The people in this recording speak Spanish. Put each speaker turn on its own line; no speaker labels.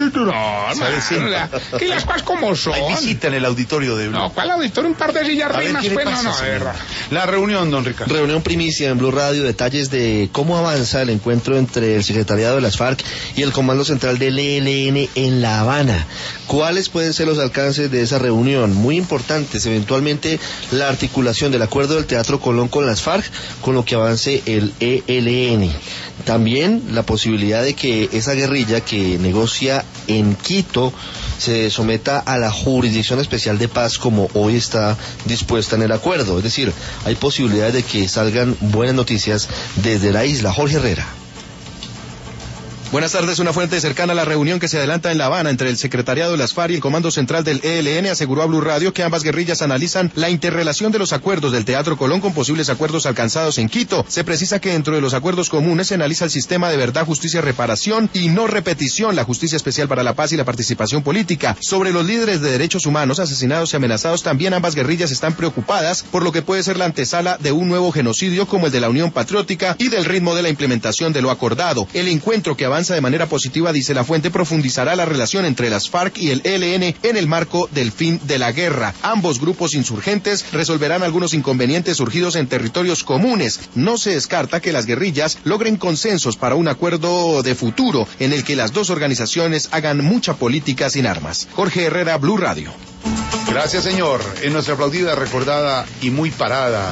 No, que las cosas como son.
Hay visita en el auditorio de Blue.
No, ¿cuál auditorio? Un par de sillas rimas, pues, no, de verdad.
La reunión, don Ricardo.
Reunión primicia en Blue Radio, detalles de cómo avanza el encuentro entre el secretariado de las FARC y el Comando Central del ELN en La Habana. ¿Cuáles pueden ser los alcances de esa reunión? Muy importantes, eventualmente la articulación del acuerdo del Teatro Colón con las FARC, con lo que avance el ELN. También la posibilidad de que esa guerrilla que negocia en Quito se someta a la Jurisdicción Especial de Paz como hoy está dispuesta en el acuerdo. Es decir, hay posibilidades de que salgan buenas noticias desde la isla. Jorge Herrera.
Buenas tardes. Una fuente cercana a la reunión que se adelanta en La Habana entre el secretariado de las FARC y el Comando Central del ELN aseguró a Blue Radio que ambas guerrillas analizan la interrelación de los acuerdos del Teatro Colón con posibles acuerdos alcanzados en Quito. Se precisa que dentro de los acuerdos comunes se analiza el sistema de verdad, justicia, reparación y no repetición, la justicia especial para la paz y la participación política. Sobre los líderes de derechos humanos asesinados y amenazados, también ambas guerrillas están preocupadas por lo que puede ser la antesala de un nuevo genocidio como el de la Unión Patriótica y del ritmo de la implementación de lo acordado. El encuentro que avanza de manera positiva, dice la fuente, profundizará la relación entre las FARC y el ELN en el marco del fin de la guerra. Ambos grupos insurgentes resolverán algunos inconvenientes surgidos en territorios comunes. No se descarta que las guerrillas logren consensos para un acuerdo de futuro en el que las dos organizaciones hagan mucha política sin armas. Jorge Herrera, Blue Radio.
Gracias, señor. En nuestra aplaudida, recordada y muy parada